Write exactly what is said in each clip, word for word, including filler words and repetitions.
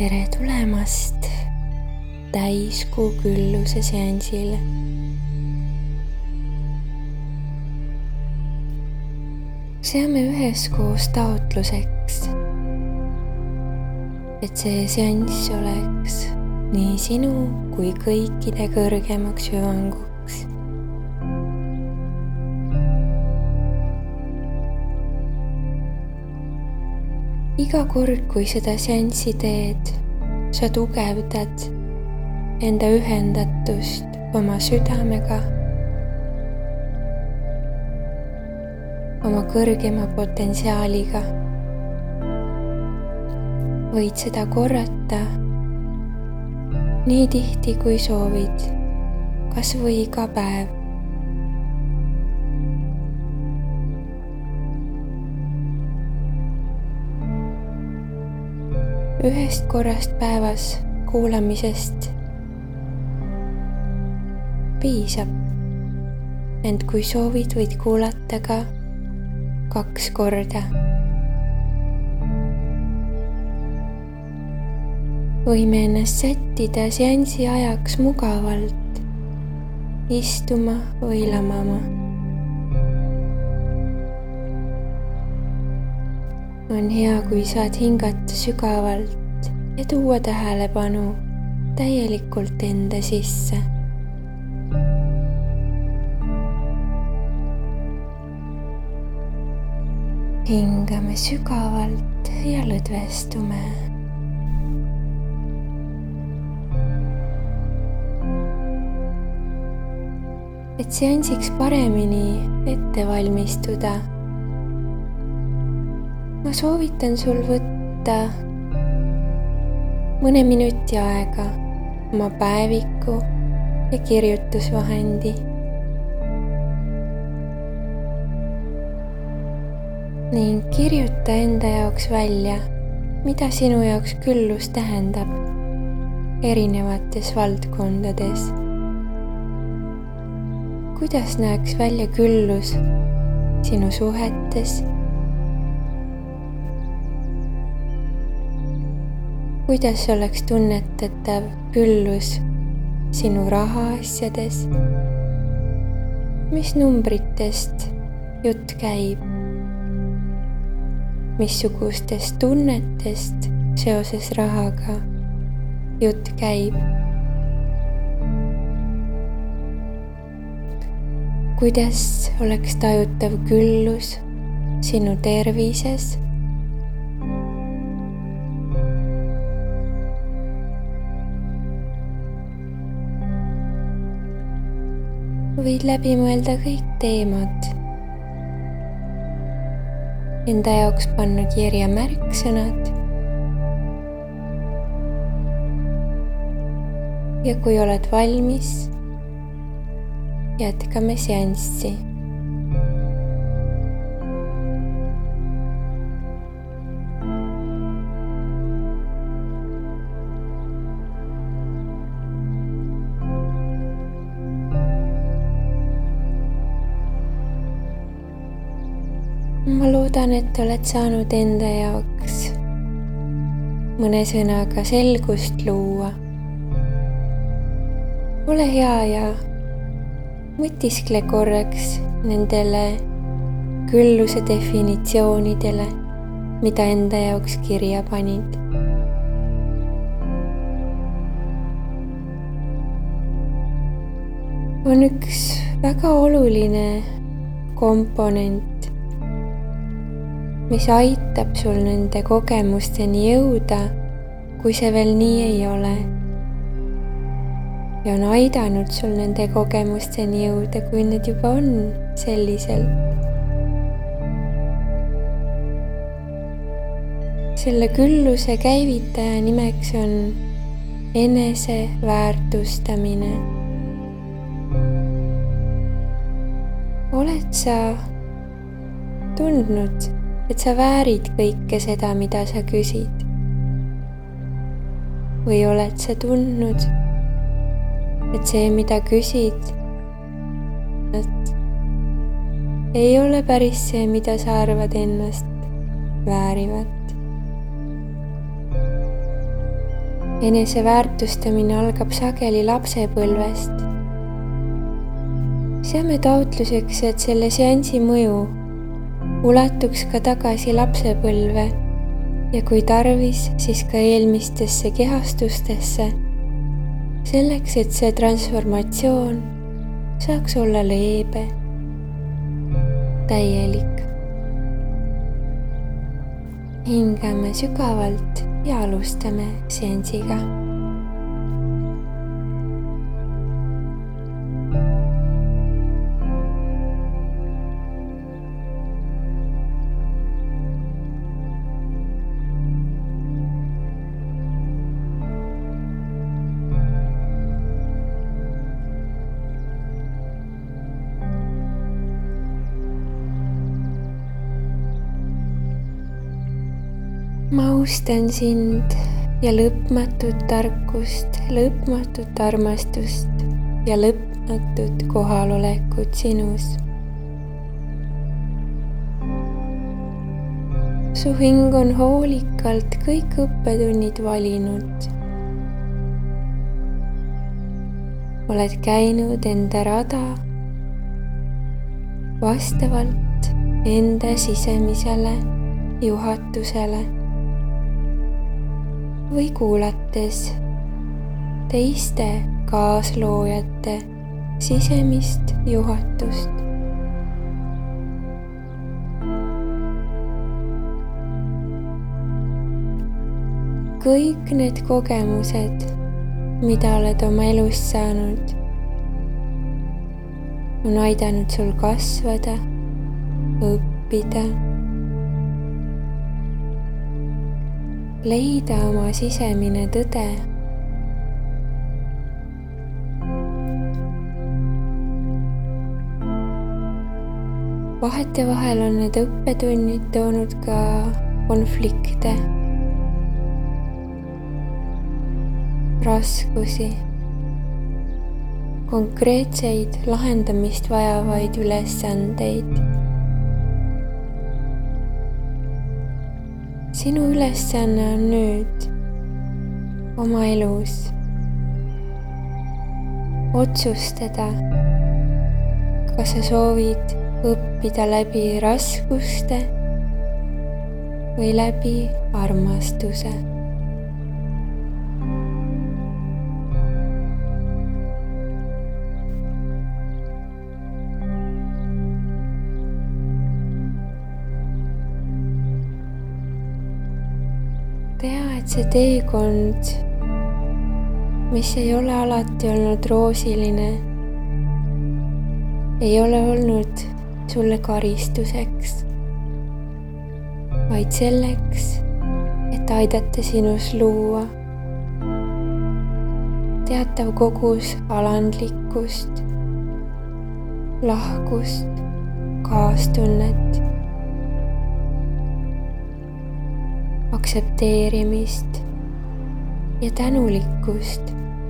tere tulemast täiskuu külluse seansile. seame üheskoos taotluseks, et see seanss oleks nii sinu kui kõikide kõrgemaks hüvanguks. Iga kord, kui seda seanssi teed, sa tugevdad enda ühendatust oma südamega, oma kõrgema potentsiaaliga. Võid seda korrata nii tihti, kui soovid, kas või iga päev. Ühest korrast päevas kuulamisest piisab, ent kui soovid, võid kuulata ka kaks korda. Võime ennast sättida seansi ajaks mugavalt, istuma või lamama. On hea, kui saad hingata sügavalt ja tuua tähelepanu täielikult enda sisse. Hingame sügavalt ja lõdvestume. Et seansiks paremini ette valmistuda, ma soovitan sul võtta mõne minuti aega oma päeviku ja kirjutusvahendi. Ning kirjuta enda jaoks välja, mida sinu jaoks küllus tähendab erinevates valdkondades. Kuidas näeks välja küllus sinu suhetes? Kuidas oleks tunnetatav küllus sinu rahaasjades? Mis numbritest jutt käib? Missugustest tunnetest seoses rahaga jutt käib? Kuidas oleks tajutav küllus sinu tervises? Võid läbi mõelda kõik teemad. Enda jaoks panna kirja märksõnad. Ja kui oled valmis, jätkame seanssi. Ma loodan, et oled saanud enda jaoks mõne sõnaga selgust luua. Ole hea ja mõtiskle korraks nendele külluse definitsioonidele, mida enda jaoks kirja panid. On üks väga oluline komponent, mis aitab sul nende kogemusteni jõuda, kui see veel nii ei ole. Ja on aidanud sul nende kogemusteni jõuda, kui need juba on selliselt. Selle külluse käivitaja nimeks on enese väärtustamine. Oled sa tundnud, et sa väärid kõike seda, mida sa küsid? Või oled sa tundnud, et see, mida küsid, ei ole päris see, mida sa arvad ennast väärivat? eneseväärtustamine algab sageli lapsepõlvest. Seame taotluseks, et selle seansi mõju ulatuks ka tagasi lapsepõlve ja kui tarvis, siis ka eelmistesse kehastustesse, selleks, et see transformatsioon saaks olla leebe, täielik. Hingame sügavalt ja alustame seansiga. Ma austan sind ja lõpmatut tarkust, lõpmatut armastust ja lõpmatut kohalolekut sinus. Su hing on hoolikalt kõik õppetunnid valinud. Oled käinud enda rada vastavalt enda sisemisele juhatusele või kuulates teiste kaasloojate sisemist juhatust. Kõik need kogemused, mida oled oma elus saanud, on aidanud sul kasvada, õppida, leida oma sisemine tõde. Vahetevahel on need õppetunnid toonud ka konflikte, raskusi, konkreetseid lahendamist vajavaid ülesandeid. Sinu ülesanne on nüüd oma elus otsustada, kas sa soovid õppida läbi raskuste või läbi armastuse. Tea, et see teekond, mis ei ole alati olnud roosiline, ei ole olnud sulle karistuseks, vaid selleks, et aidata sinus luua teatav kogus alandlikkust, lahkust, kaastunnet, aktsepteerimist ja tänulikkust.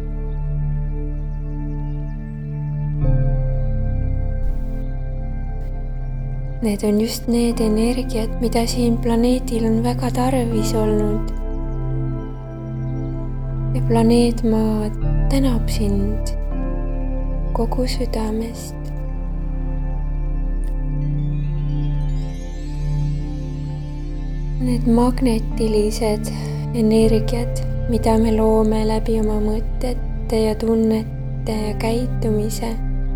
Need on just need energiat, mida siin planeedil on väga tarvis olnud. Ja planeet Maa tänab sind kogu südamest. Need magnetilised energiad, mida me loome läbi oma mõtete ja tunnete ja käitumise,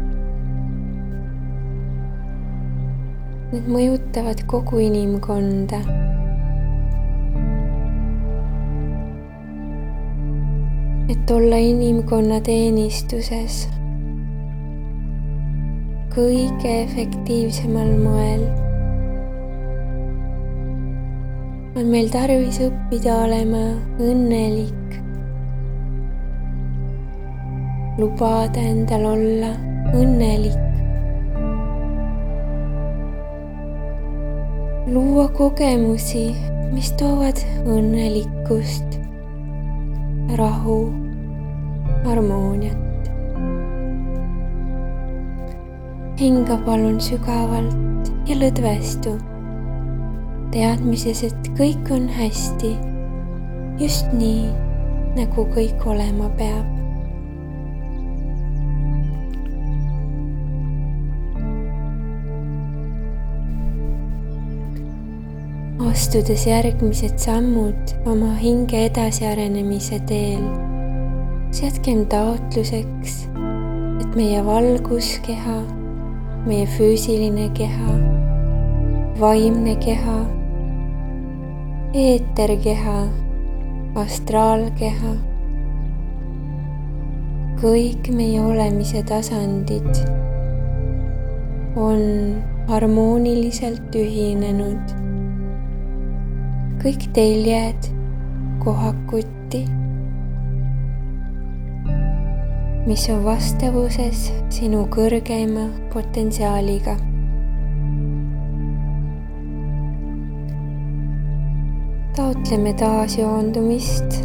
need mõjutavad kogu inimkonda. Et olla inimkonna teenistuses kõige efektiivsemal moel, on meil tarvis õppida olema õnnelik, lubada endal olla õnnelik, luua kogemusi, mis toovad õnnelikkust, rahu, harmooniat. Hinga palun sügavalt ja lõdvestu, teadmises, et kõik on hästi, just nii, nagu kõik olema peab. Astudes järgmised sammud oma hinge edasiarenemise teel, seadkem taotluseks, et meie valguskeha, meie füüsiline keha, vaimne keha, eeterkeha, astraalkeha, kõik meie olemise tasandid on harmooniliselt ühinenud. Kõik teljed kohakuti, mis on vastavuses sinu kõrgeima potentsiaaliga. Taotleme taasjoondumist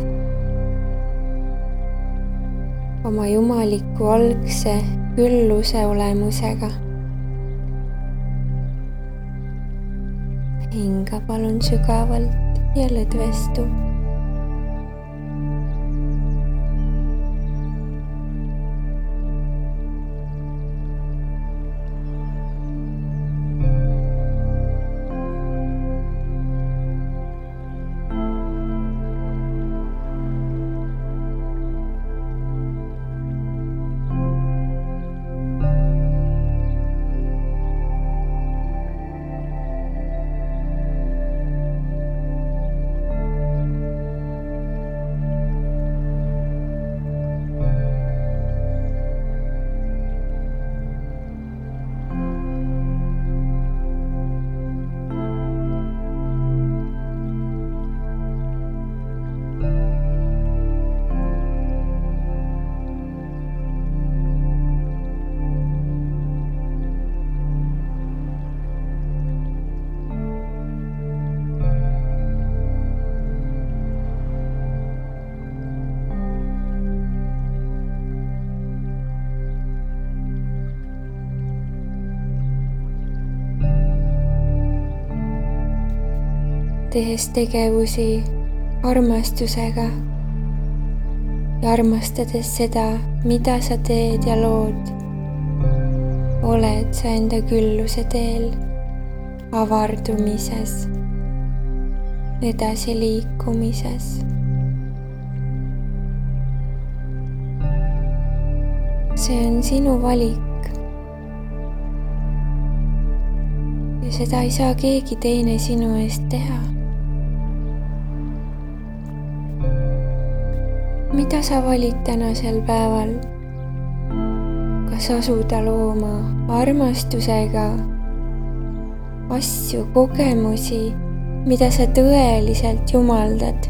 oma jumaliku algse külluse olemusega. Hinga palun sügavalt ja lõdvestu. Tehes tegevusi armastusega ja armastades seda, mida sa teed ja lood, oled sa enda külluse teel avardumises, edasiliikumises. See on sinu valik ja seda ei saa keegi teine sinu eest teha. Mida sa valid tänasel päeval? Kas asuda looma armastusega asju, kogemusi, mida sa tõeliselt jumaldad?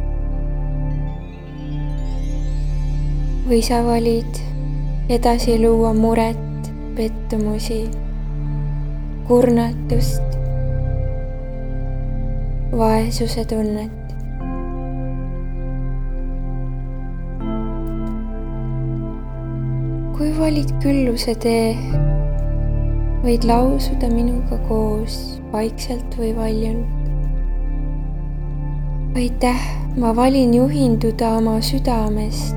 Või sa valid edasi luua muret, pettumusi, kurnatust, vaesuse tunnet? Kui valid külluse tee, võid lausuda minuga koos, vaikselt või valjult. Aitäh, ma valin juhinduda oma südamest.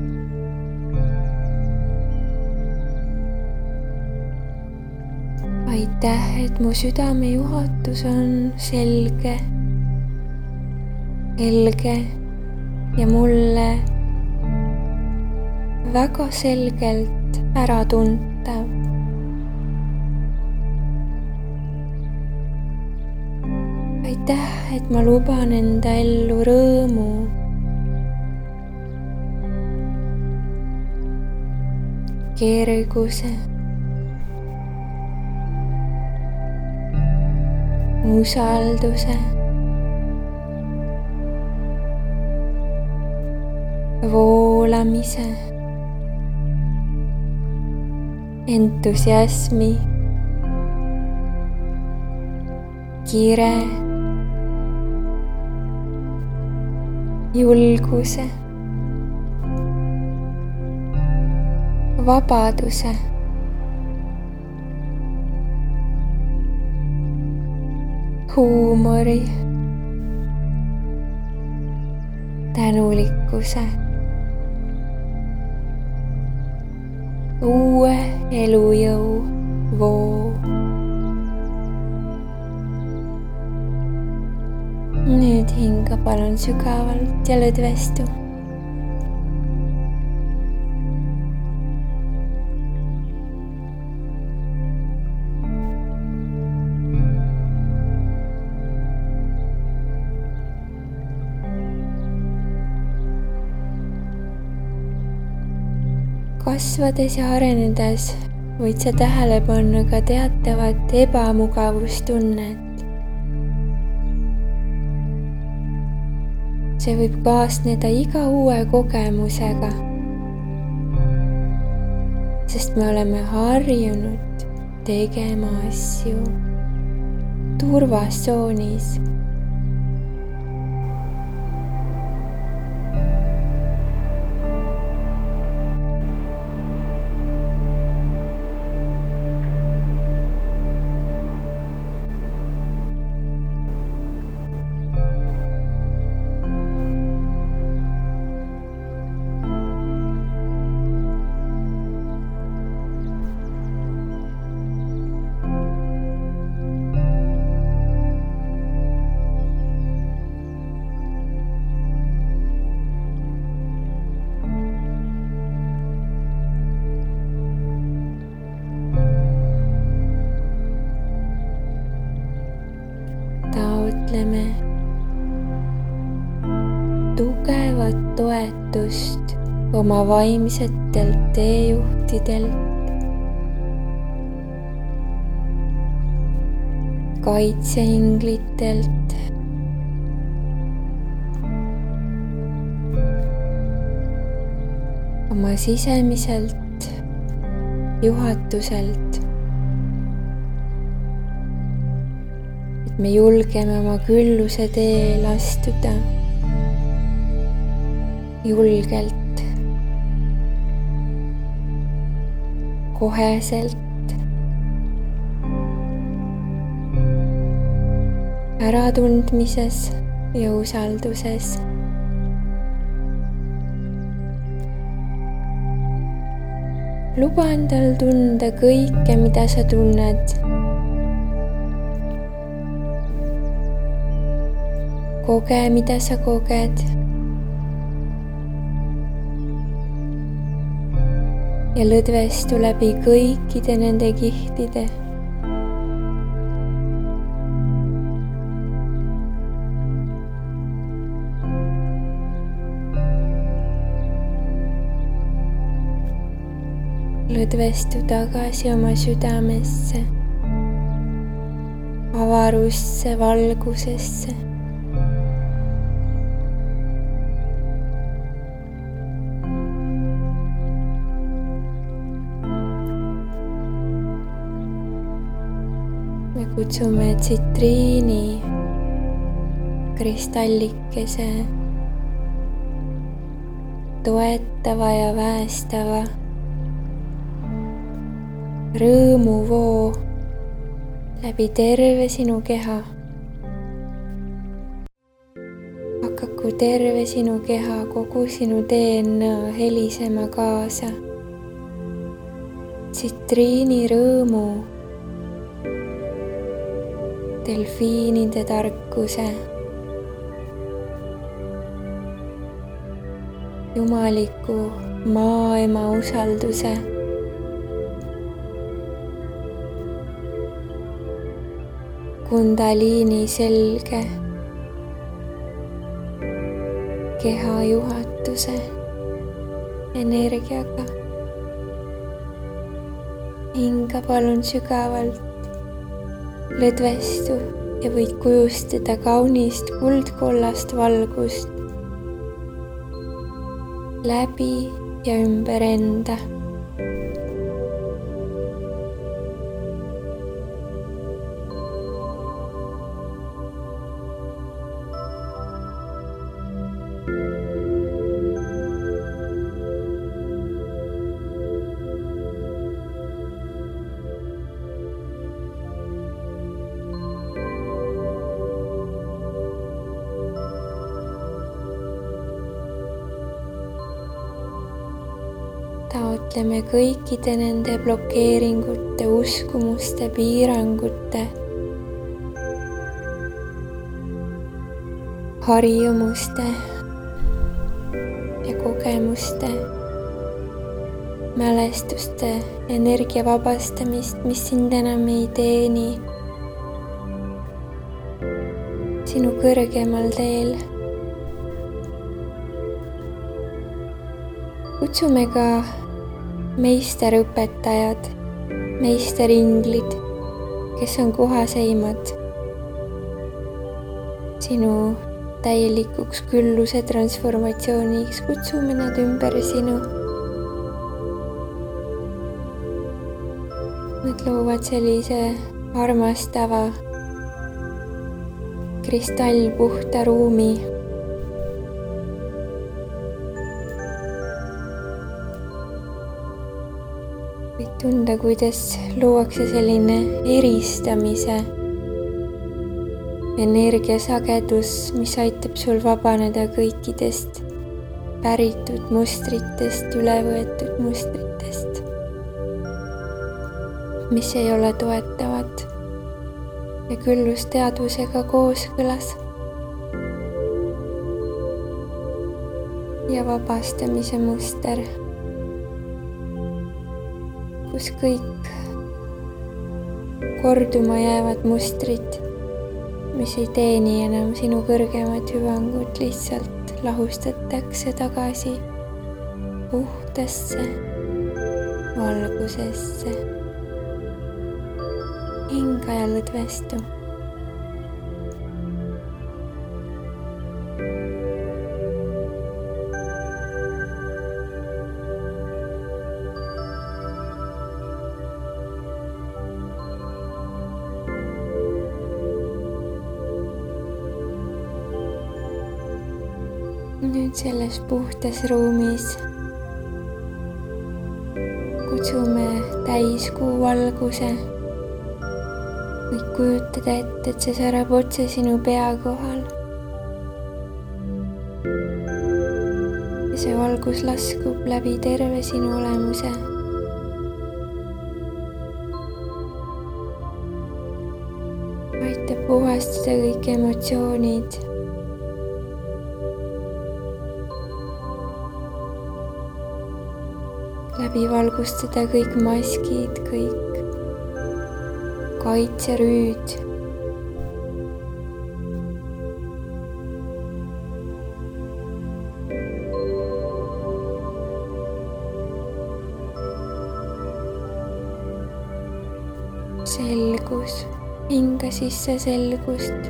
Aitäh, et mu südame juhatus on selge, helge ja mulle väga selgelt äratuntav. Aitäh, et ma luban enda ellu rõõmu, kerguse, usalduse, voolamise, entusiasmi, kire, julguse, vabaduse, huumori, tänulikkuse, uue elujõu voo. Nüüd hinga palun sügavalt ja lõdvestu. Kasvades ja arenedes võid sa tähele panna ka teatavat ebamugavustunnet. See võib kaasneda iga uue kogemusega, sest me oleme harjunud tegema asju turvatsoonis. Taotleme tugevat toetust oma vaimsetelt teejuhtidelt, kaitseinglitelt, oma sisemiselt juhatuselt. Me julgeme oma külluse teel astuda julgelt, koheselt, äratundmises ja usalduses. Luba endal tunda kõike, mida sa tunned. Koge, mida sa koged. Ja lõdvestu läbi kõikide nende kihtide. Lõdvestu tagasi oma südamesse, avarusse, valgusesse. Me kutsume tsitriini kristallikese toetava ja väestava rõõmuvoo läbi terve sinu keha. Hakaku terve sinu keha, kogu sinu D N A helisema kaasa tsitriini rõõmu, delfiinide tarkuse, jumaliku maaema usalduse, kundaliini selge keha juhatuse energiaga. Hinga palun sügavalt, lõdvestu ja võid kujustada kaunist kuldkollast valgust läbi ja ümber enda. taotleme kõikide nende blokeeringute, uskumuste, piirangute, harjumuste ja kogemuste, mälestuste, energia vabastamist, mis sind enam ei teeni sinu kõrgemal teel. Kutsume ka meisterõpetajad, meisteringlid, kes on kohaseimad sinu täielikuks külluse transformatsiooniks. Kutsume nad ümber sinu. Nad loovad sellise armastava kristallpuhta ruumi. Võid tunda, kuidas luuakse selline eristamise energiasagedus, mis aitab sul vabaneda kõikidest päritud mustritest, ülevõetud mustritest, mis ei ole toetavad ja küllusteadvusega kooskõlas. Ja vabastamise muster, kus kõik korduma jäävad mustrid, mis ei teeni enam sinu kõrgemat hüvangut, lihtsalt lahustatakse tagasi puhtasse valgusesse. Hinga ja lõdvestu. Nüüd selles puhtas ruumis kutsume täiskuu valguse. Võid kujutada ette, et see särab otse sinu pea kohal. Ja see valgus laskub läbi terve sinu olemuse. Aitab puhastada kõik emotsioonid. Läbi valgustada kõik maskid, kõik kaitserüüd. Selgus, hinga sisse selgust.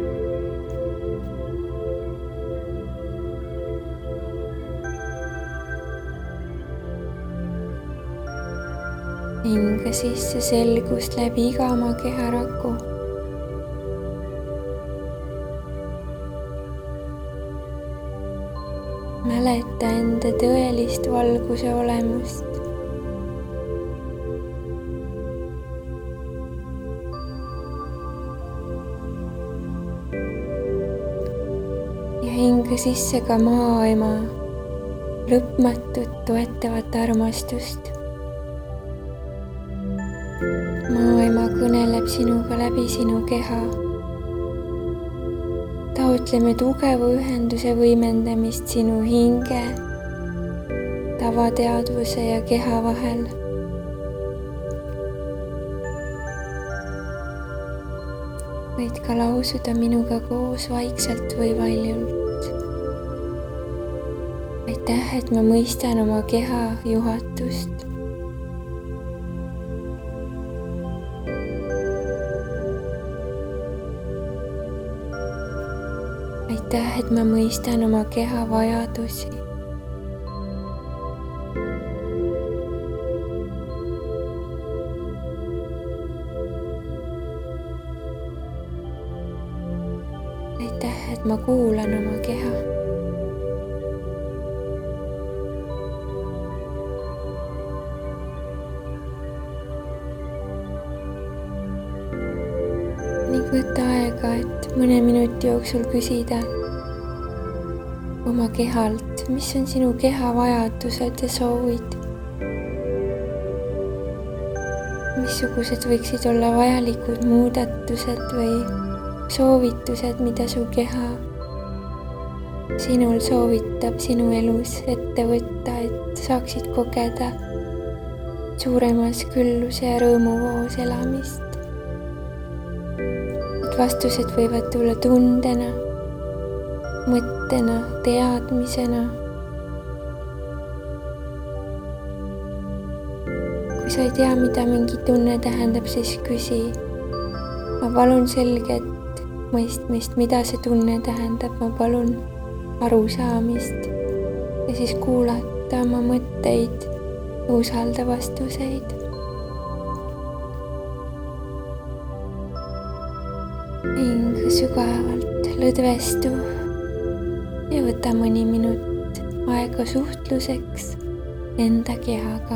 Hinga sisse selgust läbi iga oma keharaku. Mäleta enda tõelist valguse olemust. Ja hinga sisse ka maaema lõpmatut toetavat armastust. Maaema kõneleb sinuga läbi sinu keha. Taotleme tugeva ühenduse võimendamist sinu hinge, tavateadvuse ja keha vahel. Võid ka lausuda minuga koos vaikselt või valjult. Aitäh, et ma mõistan oma keha juhatust. Aitäh, et ma mõistan oma keha vajadusi. Aitäh, et ma kuulan oma keha. Ning võta aega, et mõne minuti jooksul küsida oma kehalt, mis on sinu keha vajadused ja soovid. missugused võiksid olla vajalikud muudatused või soovitused, mida su keha sinul soovitab sinu elus ette võtta, et saaksid kogeda suuremas külluse ja rõõmuvoos elamist. Et vastused võivad tulla tundena, mõttena, teadmisena. Kui sa ei tea, mida mingi tunne tähendab, siis küsi. Ma palun selget mõistmist, mida see tunne tähendab. Ma palun arusaamist ja siis kuulata oma mõtteid ja usalda vastuseid. Hinga sügavalt, lõdvestu ja võta mõni minut aega suhtluseks enda kehaga.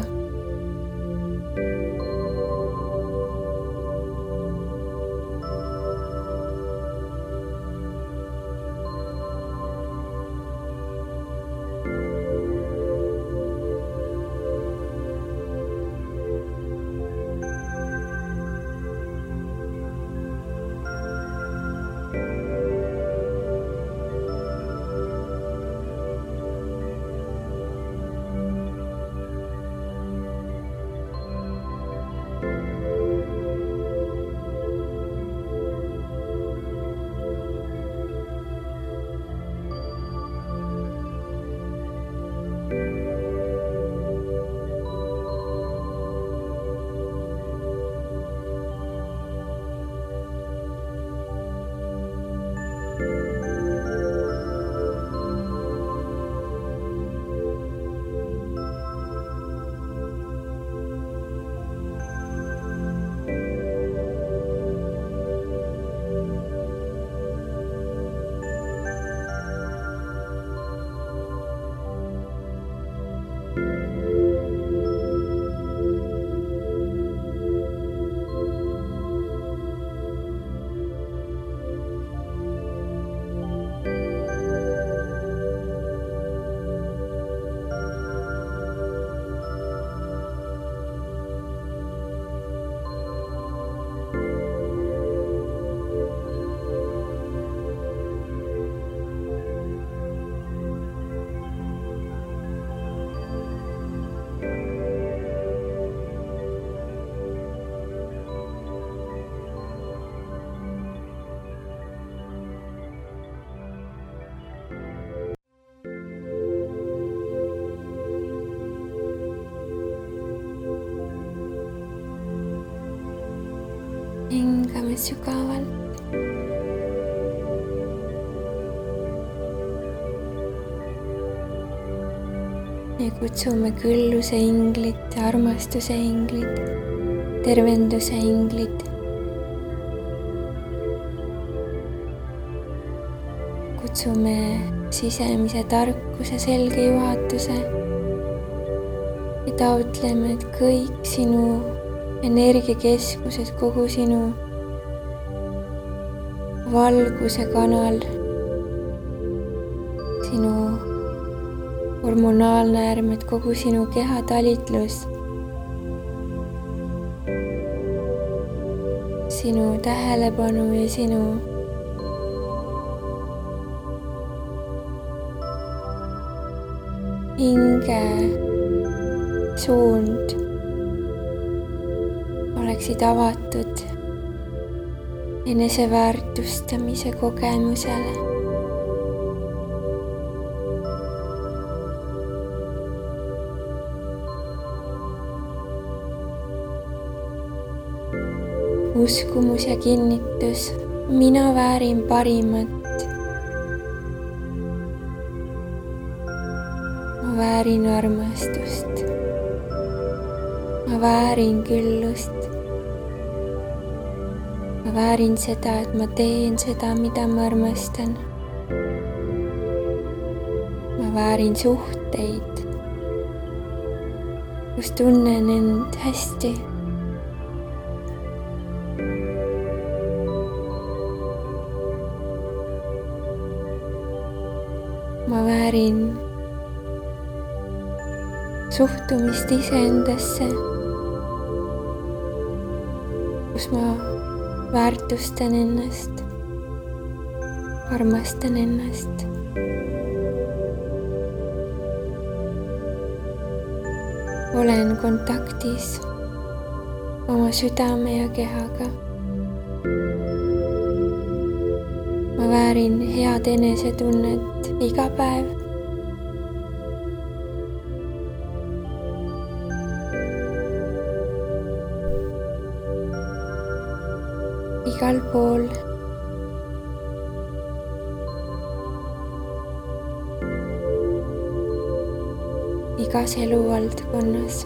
Hingame sügavalt. Ja kutsume külluse inglit, armastuse inglit, tervenduse inglit. Kutsume sisemise tarkuse selge juhatuse ja taotleme, et kõik sinu energiakeskused, kogu sinu valguse kanal, sinu hormonaalne äärm, et kogu sinu keha talitlus, sinu tähelepanu ja sinu hinge suund oleksid avatud eneseväärtustamise kogemusele. Uskumus ja kinnitus, mina väärin parimat. Ma väärin armastust. Ma väärin küllust. Ma väärin seda, et ma teen seda, mida ma armastan. Ma väärin suhteid, kus tunnen end hästi. Ma väärin suhtumist iseendasse kus ma väärtustan ennast, armastan ennast. olen kontaktis oma südame ja kehaga. ma väärin head enesetunnet iga päev. igal pool. igas eluvaldkonnas.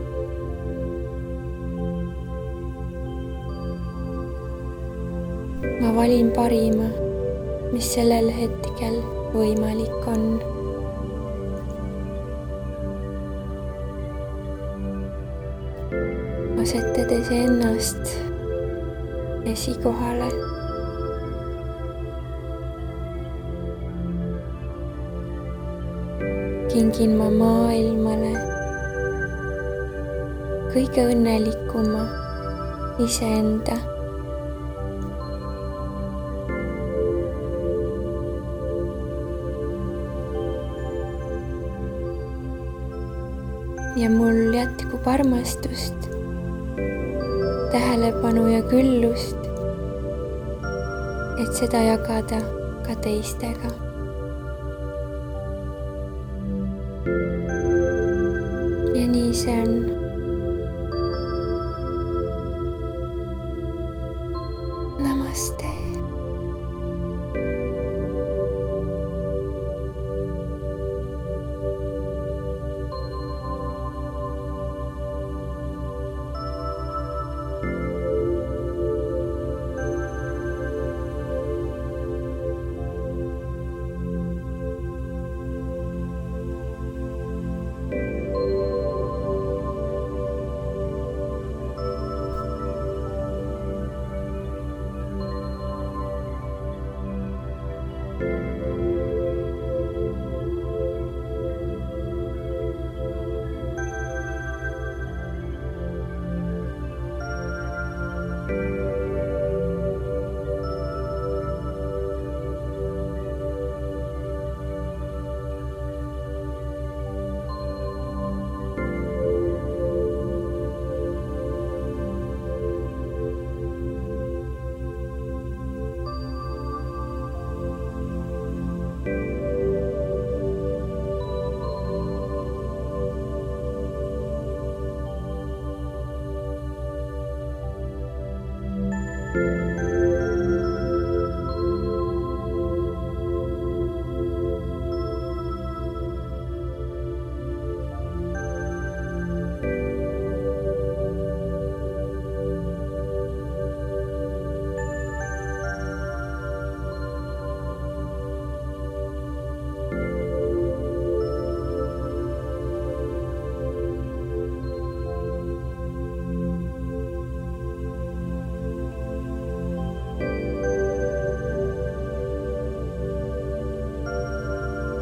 ma valin parima, mis sellel hetkel võimalik on. asetades ennast esikohale. kingin ma maailmale kõige õnnelikuma iseenda. ja mul jätkub armastust, tähelepanu ja küllust, et seda jagada ka teistega. ja nii see on. Namaste.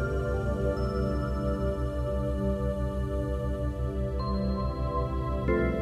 you